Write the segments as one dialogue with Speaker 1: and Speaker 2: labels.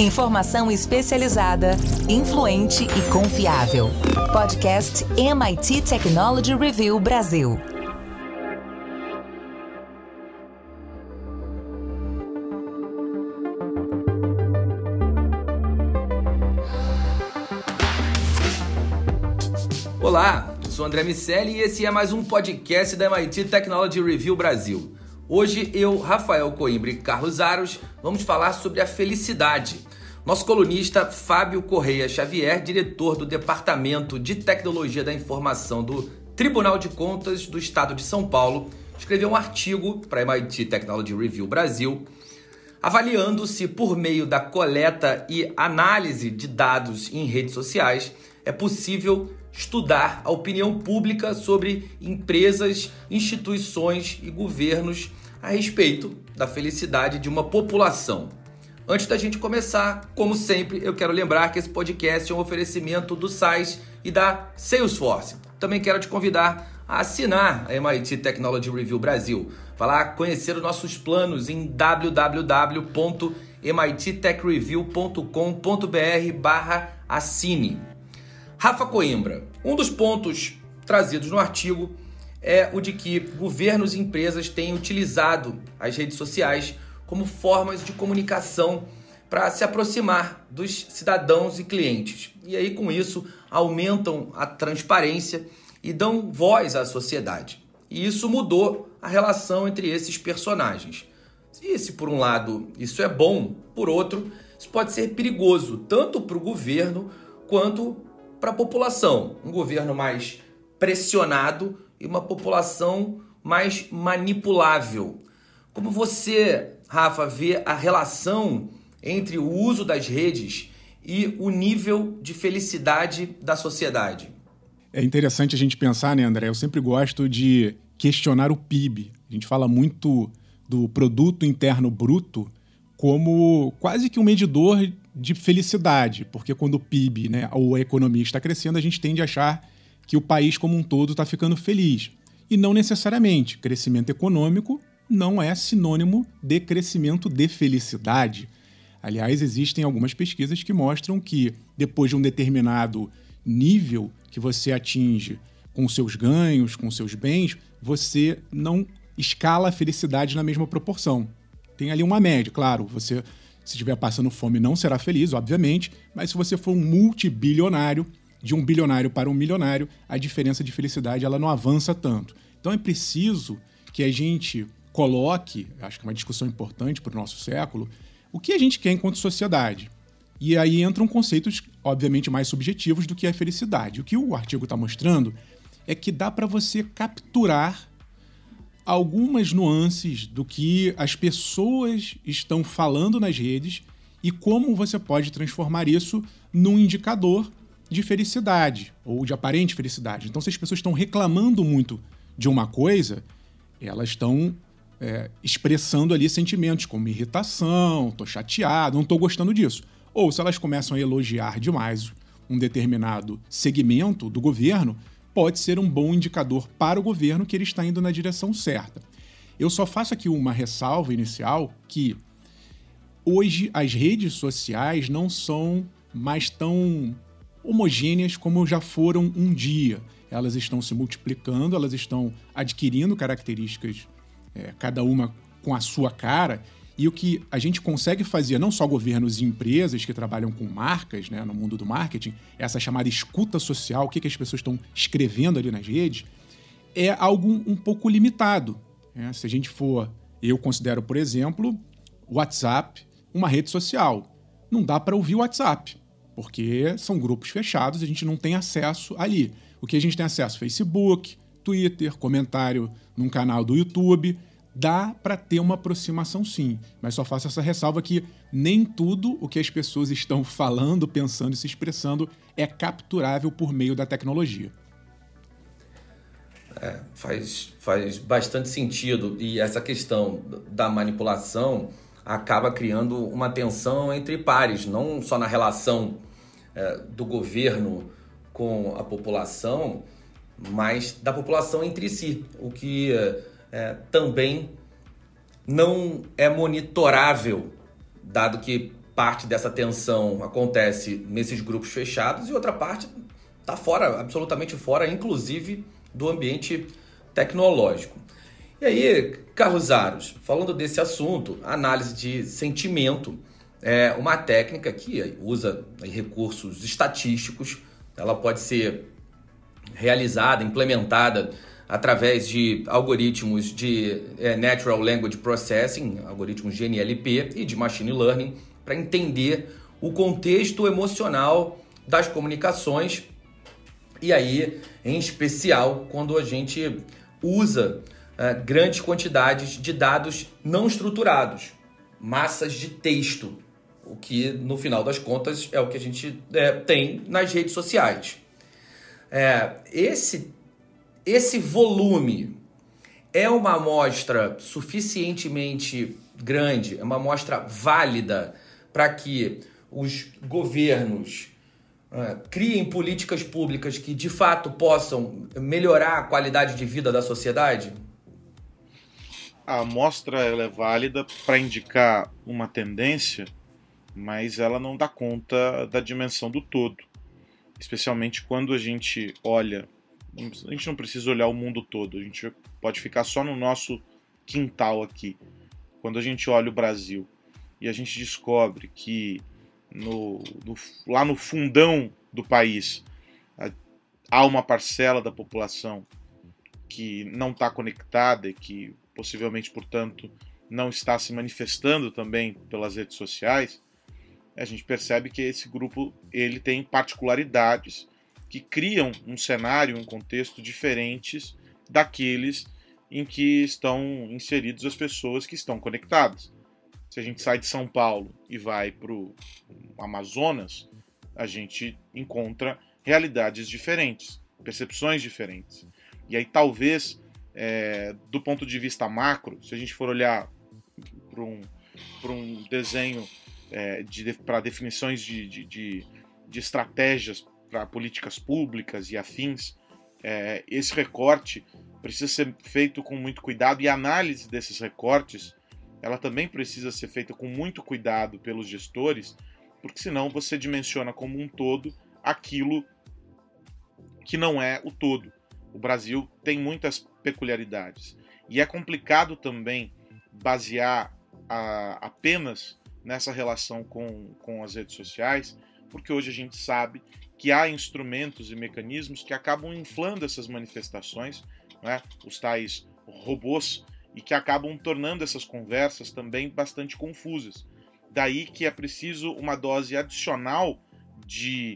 Speaker 1: Informação especializada, influente e confiável. Podcast MIT Technology Review Brasil.
Speaker 2: Olá, eu sou André Miceli e esse é mais um podcast da MIT Technology Review Brasil. Hoje eu, Rafael Coimbra e Carlos Aros vamos falar sobre a felicidade. Nosso colunista Fábio Correia Xavier, diretor do Departamento de Tecnologia da Informação do Tribunal de Contas do Estado de São Paulo, escreveu um artigo para a MIT Technology Review Brasil, avaliando se por meio da coleta e análise de dados em redes sociais é possível estudar a opinião pública sobre empresas, instituições e governos a respeito da felicidade de uma população. Antes da gente começar, como sempre, eu quero lembrar que esse podcast é um oferecimento do SAIS e da Salesforce. Também quero te convidar a assinar a MIT Technology Review Brasil. Vá lá conhecer os nossos planos em www.mittechreview.com.br/assine. Rafa Coimbra, um dos pontos trazidos no artigo é o de que governos e empresas têm utilizado as redes sociais como formas de comunicação para se aproximar dos cidadãos e clientes. E aí, com isso, aumentam a transparência e dão voz à sociedade. E isso mudou a relação entre esses personagens. E se, por um lado, isso é bom, por outro, isso pode ser perigoso, tanto para o governo quanto para a população. Um governo mais pressionado e uma população mais manipulável. Como você, Rafa, vê a relação entre o uso das redes e o nível de felicidade da sociedade?
Speaker 3: É interessante a gente pensar, né, André? Eu sempre gosto de questionar o PIB. A gente fala muito do Produto Interno Bruto como quase que um medidor de felicidade, porque quando o PIB, né, ou a economia está crescendo, a gente tende a achar que o país como um todo está ficando feliz. E não necessariamente. Crescimento econômico não é sinônimo de crescimento de felicidade. Aliás, existem algumas pesquisas que mostram que depois de um determinado nível que você atinge com seus ganhos, com seus bens, você não escala a felicidade na mesma proporção. Tem ali uma média, claro, se estiver passando fome não será feliz, obviamente, mas se você for um multibilionário, de um bilionário para um milionário, a diferença de felicidade ela não avança tanto. Então é preciso que a gente coloque, acho que é uma discussão importante para o nosso século, o que a gente quer enquanto sociedade. E aí entram conceitos, obviamente, mais subjetivos do que a felicidade. O que o artigo está mostrando é que dá para você capturar algumas nuances do que as pessoas estão falando nas redes e como você pode transformar isso num indicador de felicidade ou de aparente felicidade. Então, se as pessoas estão reclamando muito de uma coisa, elas estão expressando ali sentimentos como irritação, estou chateado, não estou gostando disso. Ou se elas começam a elogiar demais um determinado segmento do governo, pode ser um bom indicador para o governo que ele está indo na direção certa. Eu só faço aqui uma ressalva inicial que hoje as redes sociais não são mais tão homogêneas como já foram um dia. Elas estão se multiplicando, elas estão adquirindo características, cada uma com a sua cara, e o que a gente consegue fazer, não só governos e empresas que trabalham com marcas, né, no mundo do marketing, essa chamada escuta social, o que as pessoas estão escrevendo ali nas redes, é algo um pouco limitado. Né? Se a gente for, eu considero, por exemplo, o WhatsApp uma rede social. Não dá para ouvir o WhatsApp, porque são grupos fechados, a gente não tem acesso ali. O que a gente tem acesso? Facebook, Twitter, comentário num canal do YouTube. Dá para ter uma aproximação sim, mas só faço essa ressalva que nem tudo o que as pessoas estão falando, pensando e se expressando é capturável por meio da tecnologia.
Speaker 2: Faz bastante sentido, e essa questão da manipulação acaba criando uma tensão entre pares, não só na relação do governo com a população, mas da população entre si, o que também não é monitorável, dado que parte dessa tensão acontece nesses grupos fechados e outra parte está fora, absolutamente fora, inclusive do ambiente tecnológico. E aí, Carlos Aros, falando desse assunto, análise de sentimento é uma técnica que usa recursos estatísticos, ela pode ser realizada, implementada através de algoritmos de Natural Language Processing, algoritmos de NLP e de Machine Learning, para entender o contexto emocional das comunicações, e aí, em especial, quando a gente usa grandes quantidades de dados não estruturados, massas de texto, o que, no final das contas, é o que a gente tem nas redes sociais. Esse volume é uma amostra suficientemente grande, é uma amostra válida para que os governos criem políticas públicas que de fato possam melhorar a qualidade de vida da sociedade?
Speaker 4: A amostra ela é válida para indicar uma tendência, mas ela não dá conta da dimensão do todo. Especialmente quando a gente olha, a gente não precisa olhar o mundo todo, a gente pode ficar só no nosso quintal aqui. Quando a gente olha o Brasil e a gente descobre que lá no fundão do país há uma parcela da população que não está conectada e que possivelmente, portanto, não está se manifestando também pelas redes sociais, a gente percebe que esse grupo ele tem particularidades que criam um cenário, um contexto diferentes daqueles em que estão inseridos as pessoas que estão conectadas. Se a gente sai de São Paulo e vai para o Amazonas, a gente encontra realidades diferentes, percepções diferentes. E aí talvez, do ponto de vista macro, se a gente for olhar para um desenho para definições de estratégias para políticas públicas e afins, esse recorte precisa ser feito com muito cuidado, e a análise desses recortes ela também precisa ser feita com muito cuidado pelos gestores, porque senão você dimensiona como um todo aquilo que não é o todo. O Brasil tem muitas peculiaridades e é complicado também basear apenas nessa relação com as redes sociais, porque hoje a gente sabe que há instrumentos e mecanismos que acabam inflando essas manifestações, né? Os tais robôs, e que acabam tornando essas conversas também bastante confusas. Daí que é preciso uma dose adicional de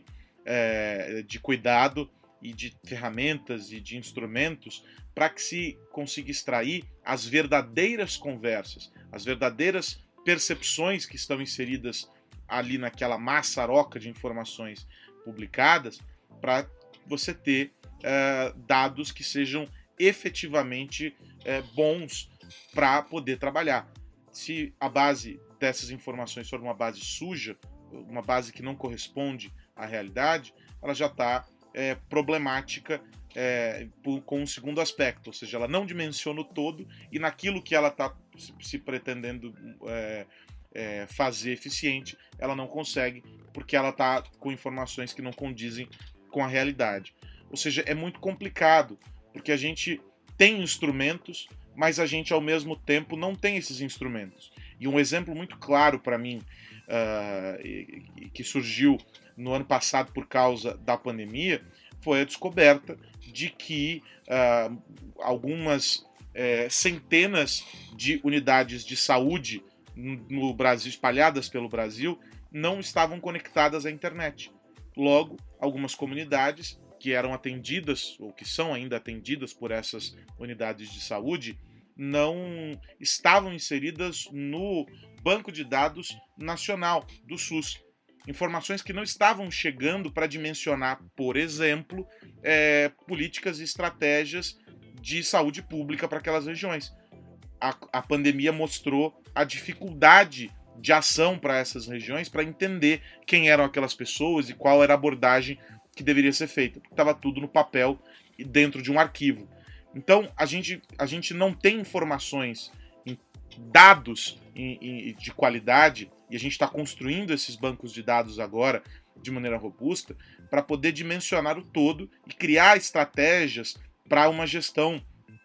Speaker 4: cuidado e de ferramentas e de instrumentos para que se consiga extrair as verdadeiras conversas, as verdadeiras percepções que estão inseridas ali naquela maçaroca de informações publicadas, para você ter dados que sejam efetivamente bons para poder trabalhar. Se a base dessas informações for uma base suja, uma base que não corresponde à realidade, ela já está problemática com um segundo aspecto, ou seja, ela não dimensiona o todo, e naquilo que ela está se pretendendo fazer eficiente, ela não consegue, porque ela está com informações que não condizem com a realidade. Ou seja, é muito complicado, porque a gente tem instrumentos, mas a gente ao mesmo tempo não tem esses instrumentos. E um exemplo muito claro para mim, que surgiu no ano passado por causa da pandemia, foi a descoberta de que algumas centenas de unidades de saúde no Brasil, espalhadas pelo Brasil, não estavam conectadas à internet. Logo, algumas comunidades que eram atendidas, ou que são ainda atendidas por essas unidades de saúde, não estavam inseridas no banco de dados nacional do SUS. Informações que não estavam chegando para dimensionar, por exemplo, políticas e estratégias de saúde pública para aquelas regiões. A pandemia mostrou a dificuldade de ação para essas regiões, para entender quem eram aquelas pessoas e qual era a abordagem que deveria ser feita. Estava tudo no papel e dentro de um arquivo. Então, a gente não tem informações dados de qualidade, e a gente está construindo esses bancos de dados agora de maneira robusta, para poder dimensionar o todo e criar estratégias para uma gestão,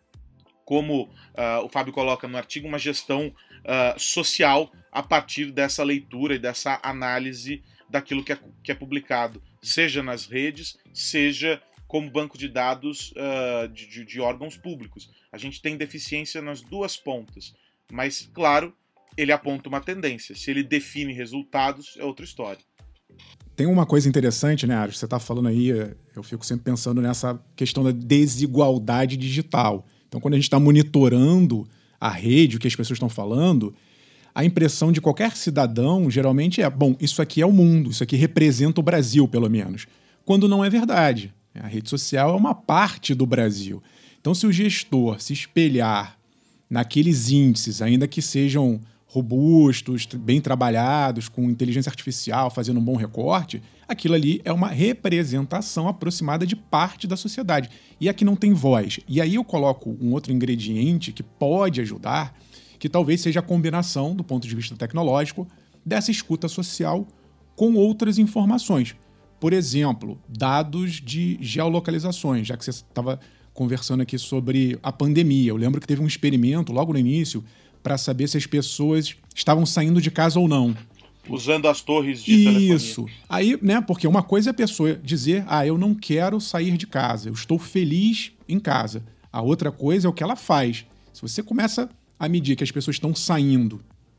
Speaker 4: como o Fábio coloca no artigo, uma gestão social a partir dessa leitura e dessa análise daquilo que é publicado, seja nas redes, seja como banco de dados de órgãos públicos. A gente tem deficiência nas duas pontas, mas, claro, ele aponta uma tendência. Se ele define resultados, é outra história.
Speaker 3: Tem uma coisa interessante, né, Aros? Você está falando aí, eu fico sempre pensando nessa questão da desigualdade digital. Então, quando a gente está monitorando a rede, o que as pessoas estão falando, a impressão de qualquer cidadão geralmente é, bom, isso aqui é o mundo, isso aqui representa o Brasil, pelo menos. Quando não é verdade. A rede social é uma parte do Brasil. Então, se o gestor se espelhar naqueles índices, ainda que sejam robustos, bem trabalhados, com inteligência artificial, fazendo um bom recorte, aquilo ali é uma representação aproximada de parte da sociedade. E aqui não tem voz. E aí eu coloco um outro ingrediente que pode ajudar, que talvez seja a combinação, do ponto de vista tecnológico, dessa escuta social com outras informações. Por exemplo, dados de geolocalizações, já que você estava conversando aqui sobre a pandemia. Eu lembro que teve um experimento logo no início para saber se as pessoas estavam saindo de casa ou não.
Speaker 4: Usando as torres de telefonia.
Speaker 3: Isso. Aí, né, porque uma coisa é a pessoa dizer, eu não quero sair de casa, eu estou feliz em casa. A outra coisa é o que ela faz. Se você começa a medir que as pessoas estão saindo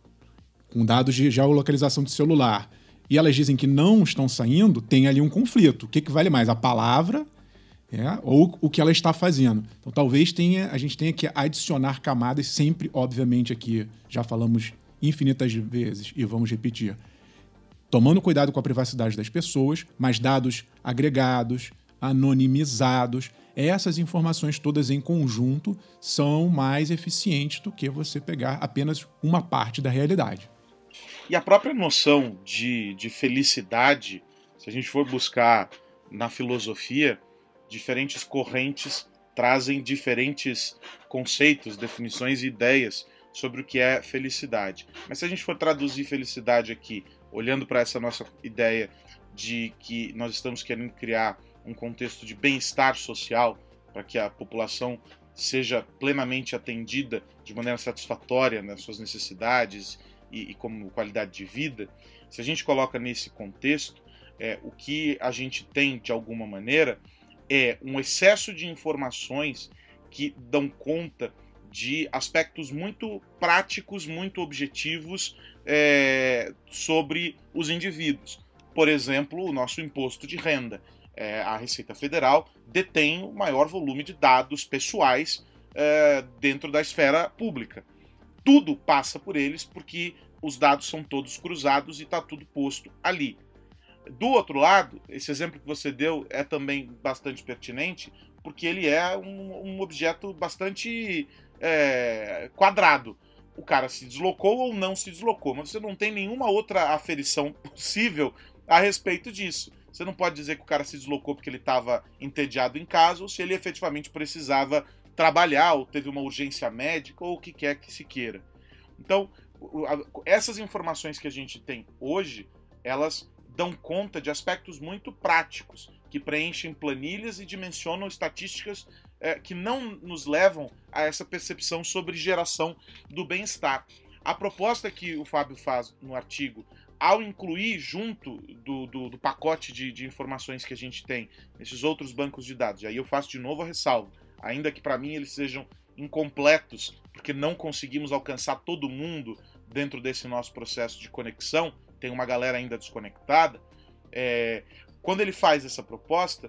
Speaker 3: com dados de geolocalização de celular e elas dizem que não estão saindo, tem ali um conflito. O que vale mais? A palavra ou o que ela está fazendo? Então, talvez a gente tenha que adicionar camadas sempre, obviamente, aqui já falamos infinitas vezes e vamos repetir, tomando cuidado com a privacidade das pessoas, mas dados agregados, anonimizados, essas informações todas em conjunto são mais eficientes do que você pegar apenas uma parte da realidade.
Speaker 4: E a própria noção de felicidade, se a gente for buscar na filosofia, diferentes correntes trazem diferentes conceitos, definições e ideias sobre o que é felicidade. Mas se a gente for traduzir felicidade aqui, olhando para essa nossa ideia de que nós estamos querendo criar um contexto de bem-estar social, para que a população seja plenamente atendida de maneira satisfatória nas suas necessidades e como qualidade de vida, se a gente coloca nesse contexto, o que a gente tem, de alguma maneira, é um excesso de informações que dão conta de aspectos muito práticos, muito objetivos sobre os indivíduos. Por exemplo, o nosso imposto de renda. A Receita Federal detém o maior volume de dados pessoais dentro da esfera pública. Tudo passa por eles porque os dados são todos cruzados e está tudo posto ali. Do outro lado, esse exemplo que você deu é também bastante pertinente, porque ele é um objeto bastante quadrado. O cara se deslocou ou não se deslocou, mas você não tem nenhuma outra aferição possível a respeito disso. Você não pode dizer que o cara se deslocou porque ele estava entediado em casa, ou se ele efetivamente precisava trabalhar, ou teve uma urgência médica, ou o que quer que se queira. Então, essas informações que a gente tem hoje, elas dão conta de aspectos muito práticos, que preenchem planilhas e dimensionam estatísticas que não nos levam a essa percepção sobre geração do bem-estar. A proposta que o Fábio faz no artigo, ao incluir junto do pacote de informações que a gente tem nesses outros bancos de dados, e aí eu faço de novo a ressalva, ainda que para mim eles sejam incompletos, porque não conseguimos alcançar todo mundo dentro desse nosso processo de conexão, tem uma galera ainda desconectada, quando ele faz essa proposta,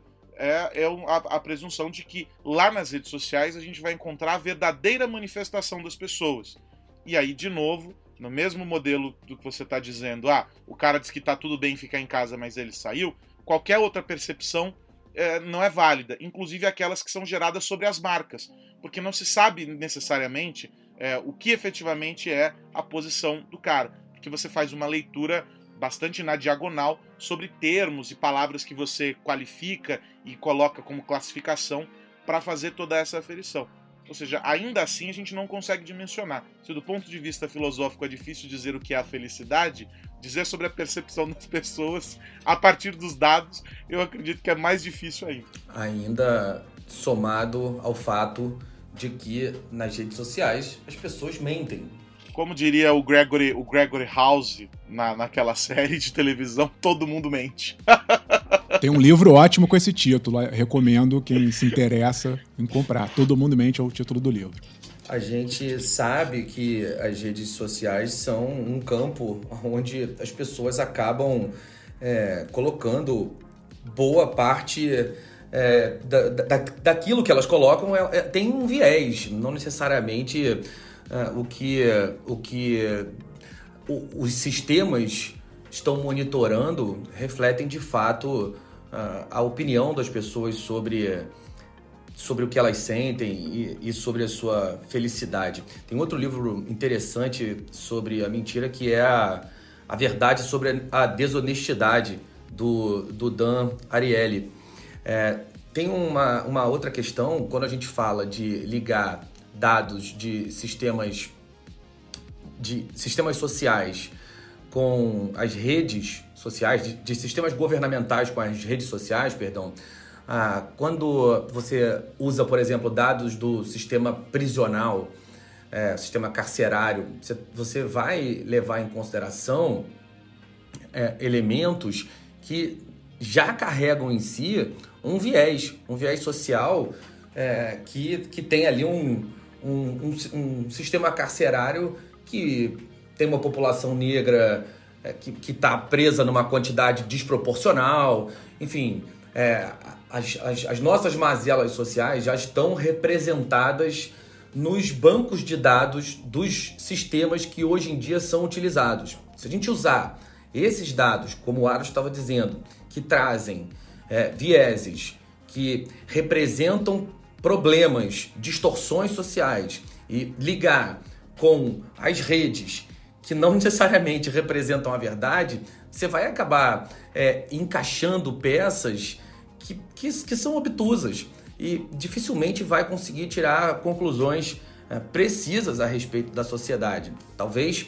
Speaker 4: a presunção de que lá nas redes sociais a gente vai encontrar a verdadeira manifestação das pessoas. E aí, de novo, no mesmo modelo do que você está dizendo, o cara diz que está tudo bem ficar em casa, mas ele saiu, qualquer outra percepção não é válida, inclusive aquelas que são geradas sobre as marcas, porque não se sabe necessariamente o que efetivamente é a posição do cara, porque você faz uma leitura bastante na diagonal sobre termos e palavras que você qualifica e coloca como classificação para fazer toda essa aferição. Ou seja, ainda assim a gente não consegue dimensionar. Se do ponto de vista filosófico é difícil dizer o que é a felicidade, dizer sobre a percepção das pessoas a partir dos dados, eu acredito que é mais difícil ainda.
Speaker 2: Ainda somado ao fato de que nas redes sociais as pessoas mentem.
Speaker 4: Como diria o Gregory House naquela série de televisão, todo mundo mente.
Speaker 3: Tem um livro ótimo com esse título, eu recomendo quem se interessa em comprar. Todo Mundo Mente é o título do livro.
Speaker 2: A gente sabe que as redes sociais são um campo onde as pessoas acabam colocando boa parte daquilo que elas colocam tem um viés, não necessariamente os sistemas estão monitorando refletem de fato a opinião das pessoas sobre o que elas sentem e sobre a sua felicidade. Tem outro livro interessante sobre a mentira que é a verdade sobre a desonestidade do Dan Ariely. Tem uma outra questão quando a gente fala de ligar dados de sistemas sociais com as redes sociais, de sistemas governamentais com as redes sociais, perdão. Quando você usa, por exemplo, dados do sistema prisional, sistema carcerário, você vai levar em consideração elementos que já carregam em si um viés social que tem ali um sistema carcerário que tem uma população negra que está presa numa quantidade desproporcional, enfim, as nossas mazelas sociais já estão representadas nos bancos de dados dos sistemas que hoje em dia são utilizados. Se a gente usar esses dados, como o Aros estava dizendo, que trazem vieses, que representam problemas, distorções sociais e ligar com as redes que não necessariamente representam a verdade, você vai acabar encaixando peças que são obtusas e dificilmente vai conseguir tirar conclusões precisas a respeito da sociedade. Talvez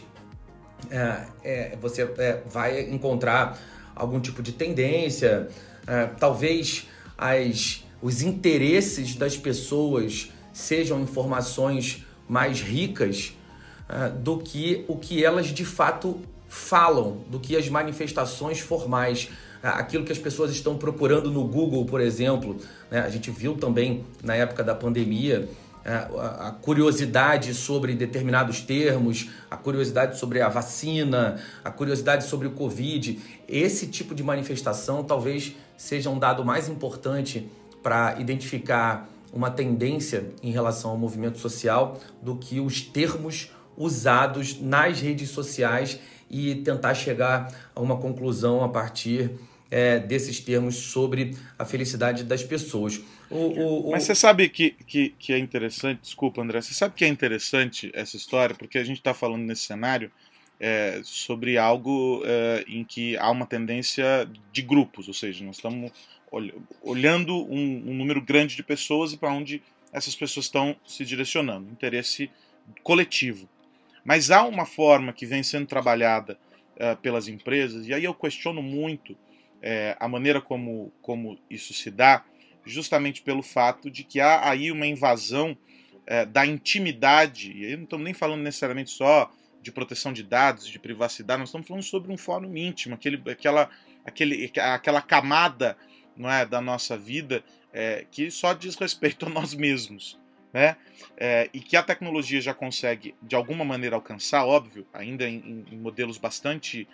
Speaker 2: você vai encontrar algum tipo de tendência, talvez os interesses das pessoas sejam informações mais ricas do que o que elas de fato falam, do que as manifestações formais, aquilo que as pessoas estão procurando no Google, por exemplo. A gente viu também na época da pandemia a curiosidade sobre determinados termos, a curiosidade sobre a vacina, a curiosidade sobre o Covid. Esse tipo de manifestação talvez seja um dado mais importante para identificar uma tendência em relação ao movimento social do que os termos usados nas redes sociais e tentar chegar a uma conclusão a partir desses termos sobre a felicidade das pessoas.
Speaker 4: Mas você sabe que é interessante, desculpa André, você sabe que é interessante essa história, porque a gente está falando nesse cenário sobre algo em que há uma tendência de grupos, ou seja, nós estamos olhando um número grande de pessoas e para onde essas pessoas estão se direcionando, interesse coletivo. Mas há uma forma que vem sendo trabalhada pelas empresas, e aí eu questiono muito a maneira como isso se dá, justamente pelo fato de que há aí uma invasão da intimidade, e aí não estamos nem falando necessariamente só de proteção de dados, de privacidade, nós estamos falando sobre um fórum íntimo, aquela camada, não é, da nossa vida que só diz respeito a nós mesmos. Né? E que a tecnologia já consegue, de alguma maneira, alcançar, óbvio, ainda em modelos bastante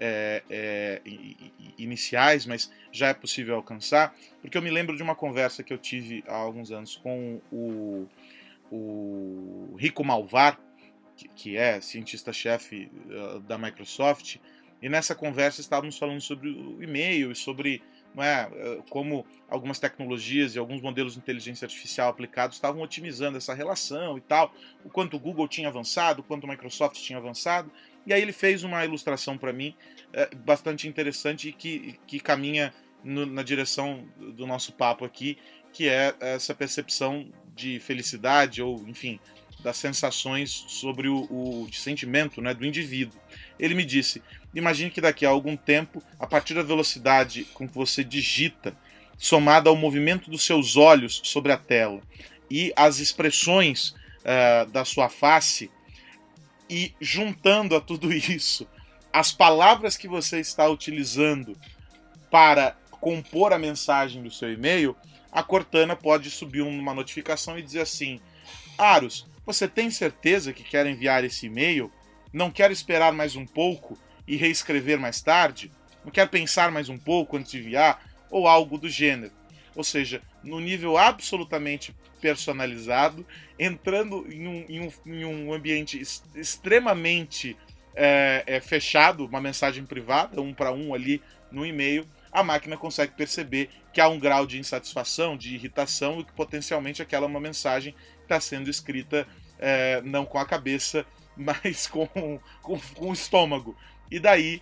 Speaker 4: iniciais, mas já é possível alcançar, porque eu me lembro de uma conversa que eu tive há alguns anos com o Rico Malvar, que é cientista-chefe da Microsoft, e nessa conversa estávamos falando sobre o e-mail e sobre como algumas tecnologias e alguns modelos de inteligência artificial aplicados estavam otimizando essa relação e tal, o quanto o Google tinha avançado, o quanto a Microsoft tinha avançado, e aí ele fez uma ilustração para mim bastante interessante e que caminha na direção do nosso papo aqui, que é essa percepção de felicidade ou, enfim, das sensações sobre o sentimento, né, do indivíduo. Ele me disse, imagine que daqui a algum tempo, a partir da velocidade com que você digita, somada ao movimento dos seus olhos sobre a tela e as expressões da sua face, e juntando a tudo isso as palavras que você está utilizando para compor a mensagem do seu e-mail, a Cortana pode subir uma notificação e dizer assim: Aros, você tem certeza que quer enviar esse e-mail? Não quer esperar mais um pouco e reescrever mais tarde? Não quer pensar mais um pouco antes de enviar? Ou algo do gênero. Ou seja, no nível absolutamente personalizado, entrando em um ambiente extremamente fechado, uma mensagem privada, 1 para 1 ali no e-mail, a máquina consegue perceber que há um grau de insatisfação, de irritação, e que potencialmente aquela é uma mensagem que está sendo escrita não com a cabeça, mas com o estômago. E daí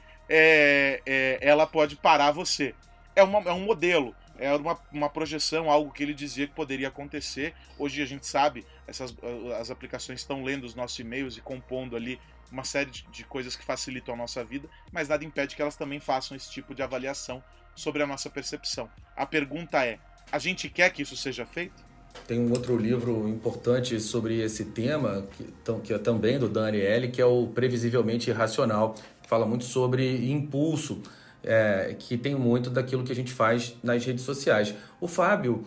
Speaker 4: ela pode parar você. É um modelo, é uma projeção, algo que ele dizia que poderia acontecer. Hoje a gente sabe, as aplicações estão lendo os nossos e-mails e compondo ali uma série de coisas que facilitam a nossa vida, mas nada impede que elas também façam esse tipo de avaliação sobre a nossa percepção. A pergunta é, a gente quer que isso seja feito?
Speaker 2: Tem um outro livro importante sobre esse tema, que é também do Dan Ariely, que é o Previsivelmente Irracional, que fala muito sobre impulso, que tem muito daquilo que a gente faz nas redes sociais. O Fábio,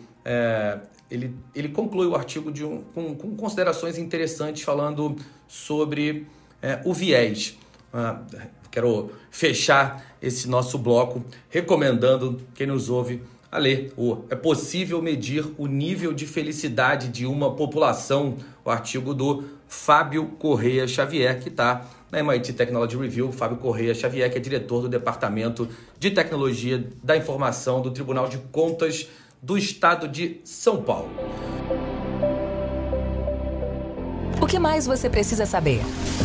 Speaker 2: ele conclui o artigo com considerações interessantes falando sobre o viés. Quero fechar esse nosso bloco recomendando quem nos ouve a ler É possível medir o nível de felicidade de uma população, o artigo do Fábio Correia Xavier, que está na MIT Technology Review. Fábio Correia Xavier, que é diretor do Departamento de Tecnologia da Informação do Tribunal de Contas do Estado de São Paulo.
Speaker 1: O que mais você precisa saber?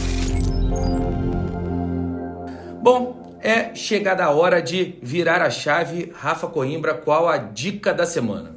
Speaker 2: Bom, é chegada a hora de virar a chave. Rafa Coimbra, qual a dica da semana?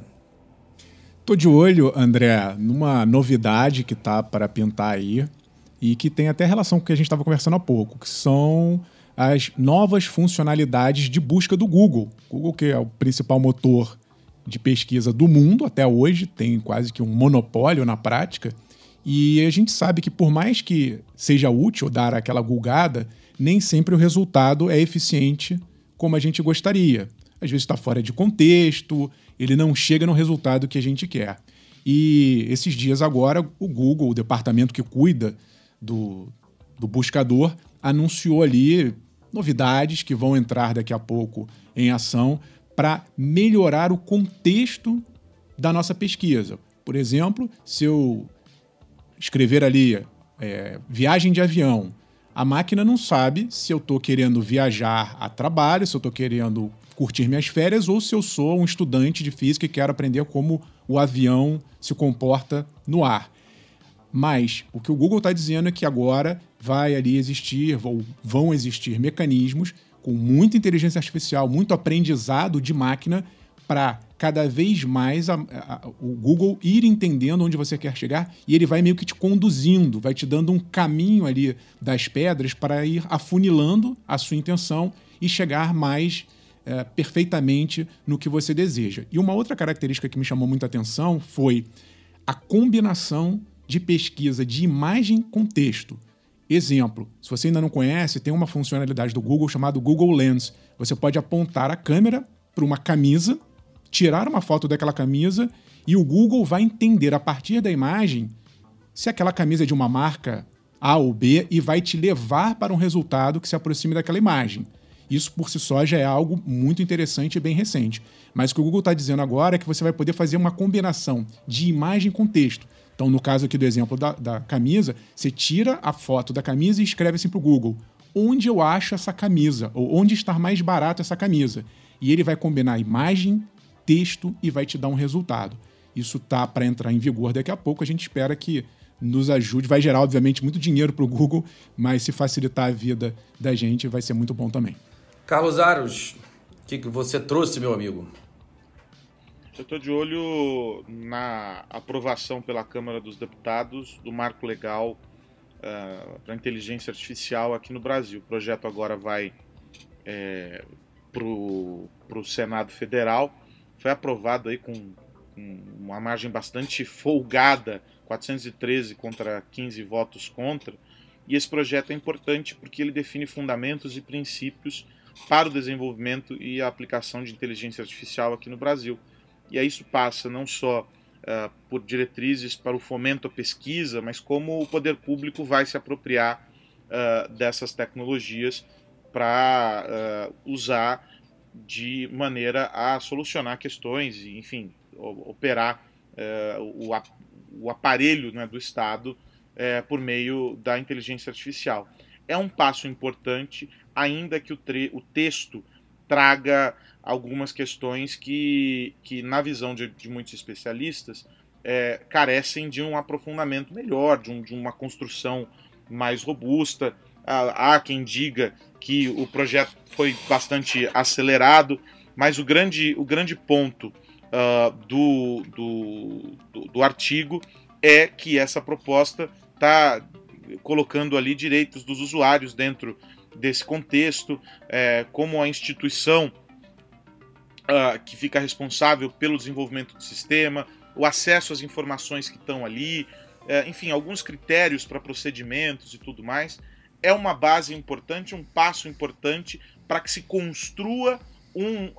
Speaker 3: Tô de olho, André, numa novidade que tá para pintar aí e que tem até relação com o que a gente estava conversando há pouco, que são as novas funcionalidades de busca do Google. Google, que é o principal motor de pesquisa do mundo até hoje, tem quase que um monopólio na prática, e a gente sabe que por mais que seja útil dar aquela googada, nem sempre o resultado é eficiente como a gente gostaria. Às vezes está fora de contexto, ele não chega no resultado que a gente quer. E esses dias agora, o Google, o departamento que cuida do buscador, anunciou ali novidades que vão entrar daqui a pouco em ação para melhorar o contexto da nossa pesquisa. Por exemplo, se eu escrever ali viagem de avião, a máquina não sabe se eu estou querendo viajar a trabalho, se eu estou querendo curtir minhas férias ou se eu sou um estudante de física e quero aprender como o avião se comporta no ar. Mas o que o Google está dizendo é que agora vai ali existir, vão existir mecanismos com muita inteligência artificial, muito aprendizado de máquina para cada vez mais o Google ir entendendo onde você quer chegar e ele vai meio que te conduzindo, vai te dando um caminho ali das pedras para ir afunilando a sua intenção e chegar mais perfeitamente no que você deseja. E uma outra característica que me chamou muita atenção foi a combinação de pesquisa de imagem com texto. Exemplo, se você ainda não conhece, tem uma funcionalidade do Google chamada Google Lens. Você pode apontar a câmera para uma camisa, tirar uma foto daquela camisa e o Google vai entender a partir da imagem se aquela camisa é de uma marca A ou B e vai te levar para um resultado que se aproxime daquela imagem. Isso por si só já é algo muito interessante e bem recente. Mas o que o Google está dizendo agora é que você vai poder fazer uma combinação de imagem com texto. Então, no caso aqui do exemplo da camisa, você tira a foto da camisa e escreve assim para o Google: onde eu acho essa camisa? Ou onde está mais barato essa camisa? E ele vai combinar imagem, texto e vai te dar um resultado. Isso tá para entrar em vigor daqui a pouco. A gente espera que nos ajude. Vai gerar, obviamente, muito dinheiro para o Google, mas se facilitar a vida da gente, vai ser muito bom também.
Speaker 2: Carlos Aros, o que você trouxe, meu amigo?
Speaker 4: Eu estou de olho na aprovação pela Câmara dos Deputados do marco legal para inteligência artificial aqui no Brasil. O projeto agora vai para o Senado Federal. Foi aprovado aí com uma margem bastante folgada, 413 contra 15 votos contra. E esse projeto é importante porque ele define fundamentos e princípios para o desenvolvimento e a aplicação de inteligência artificial aqui no Brasil. E aí isso passa não só por diretrizes para o fomento à pesquisa, mas como o poder público vai se apropriar dessas tecnologias para usar de maneira a solucionar questões e, enfim, operar o aparelho, né, do Estado por meio da inteligência artificial. É um passo importante, ainda que o texto traga algumas questões que na visão de muitos especialistas, carecem de um aprofundamento melhor, de uma construção mais robusta. Há quem diga que o projeto foi bastante acelerado, mas o grande ponto do artigo é que essa proposta está colocando ali direitos dos usuários dentro desse contexto, como a instituição que fica responsável pelo desenvolvimento do sistema, o acesso às informações que estão ali, enfim, alguns critérios para procedimentos e tudo mais. É uma base importante, um passo importante para que se construa um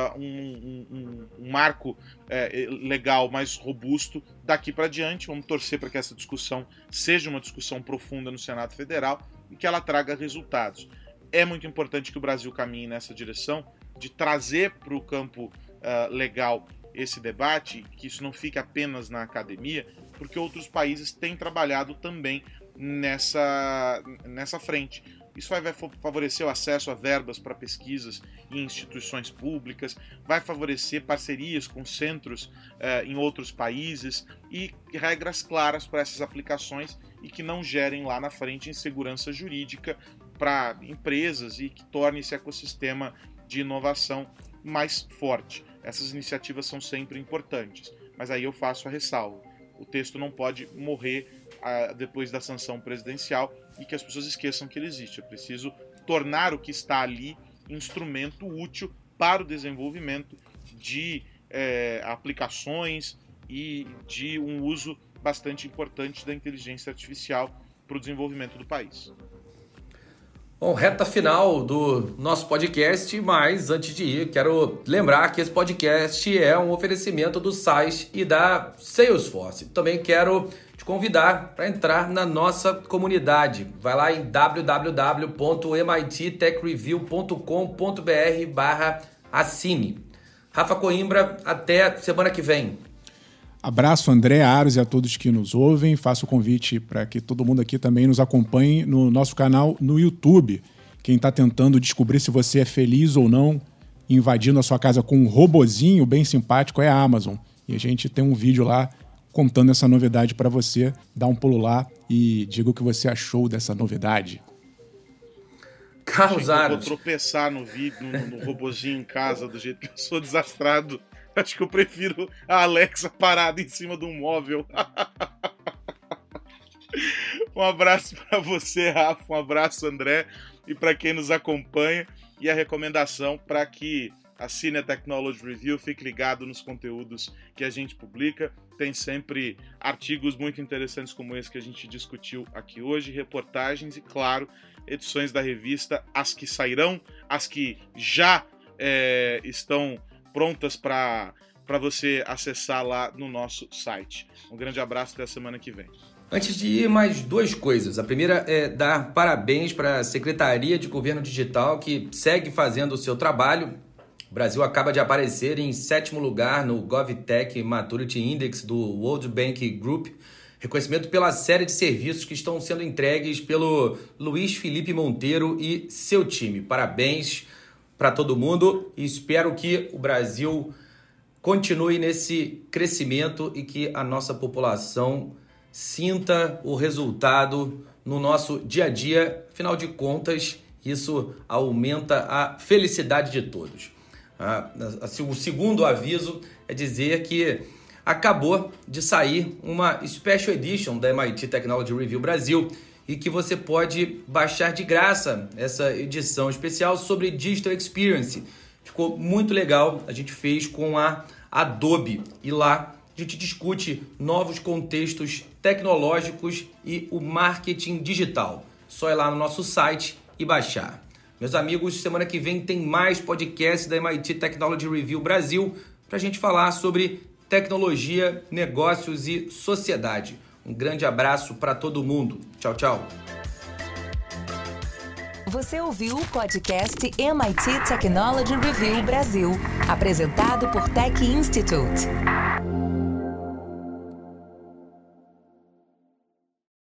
Speaker 4: marco legal mais robusto daqui para diante. Vamos torcer para que essa discussão seja uma discussão profunda no Senado Federal e que ela traga resultados. É muito importante que o Brasil caminhe nessa direção de trazer para o campo legal esse debate, que isso não fique apenas na academia, porque outros países têm trabalhado também nessa frente. Isso vai favorecer o acesso a verbas para pesquisas em instituições públicas, vai favorecer parcerias com centros em outros países e regras claras para essas aplicações e que não gerem lá na frente insegurança jurídica para empresas e que torne esse ecossistema de inovação mais forte. Essas iniciativas são sempre importantes, mas aí eu faço a ressalva. O texto não pode morrer depois da sanção presidencial e que as pessoas esqueçam que ele existe. É preciso tornar o que está ali instrumento útil para o desenvolvimento de aplicações e de um uso bastante importante da inteligência artificial para o desenvolvimento do país.
Speaker 2: Bom, reta final do nosso podcast, mas antes de ir, quero lembrar que esse podcast é um oferecimento do SAIS e da Salesforce. Também quero te convidar para entrar na nossa comunidade. Vai lá em www.mittechreview.com.br/assine. Rafa Coimbra, até semana que vem.
Speaker 3: Abraço, André, Aros e a todos que nos ouvem. Faço o convite para que todo mundo aqui também nos acompanhe no nosso canal no YouTube. Quem está tentando descobrir se você é feliz ou não invadindo a sua casa com um robozinho bem simpático é a Amazon. E a gente tem um vídeo lá contando essa novidade para você. Dá um pulo lá e diga o que você achou dessa novidade.
Speaker 2: Carlos Aros.
Speaker 4: Eu vou tropeçar no robozinho em casa do jeito que eu sou desastrado. Acho que eu prefiro a Alexa parada em cima de um móvel. Um abraço para você, Rafa. Um abraço, André. E para quem nos acompanha. E a recomendação para que assine a Technology Review, fique ligado nos conteúdos que a gente publica. Tem sempre artigos muito interessantes como esse que a gente discutiu aqui hoje, reportagens e, claro, edições da revista, as que sairão, as que já estão prontas para você acessar lá no nosso site. Um grande abraço, até a semana que vem.
Speaker 2: Antes de ir, mais duas coisas. A primeira é dar parabéns para a Secretaria de Governo Digital, que segue fazendo o seu trabalho. O Brasil acaba de aparecer em 7º lugar no GovTech Maturity Index do World Bank Group, reconhecimento pela série de serviços que estão sendo entregues pelo Luiz Felipe Monteiro e seu time. Parabéns para todo mundo e espero que o Brasil continue nesse crescimento e que a nossa população sinta o resultado no nosso dia a dia. Afinal de contas, isso aumenta a felicidade de todos. O segundo aviso é dizer que acabou de sair uma Special Edition da MIT Technology Review Brasil e que você pode baixar de graça essa edição especial sobre Digital Experience. Ficou muito legal, a gente fez com a Adobe e lá a gente discute novos contextos tecnológicos e o marketing digital. Só ir lá no nosso site e baixar. Meus amigos, semana que vem tem mais podcast da MIT Technology Review Brasil para a gente falar sobre tecnologia, negócios e sociedade. Um grande abraço para todo mundo. Tchau, tchau.
Speaker 1: Você ouviu o podcast MIT Technology Review Brasil, apresentado por Tech Institute.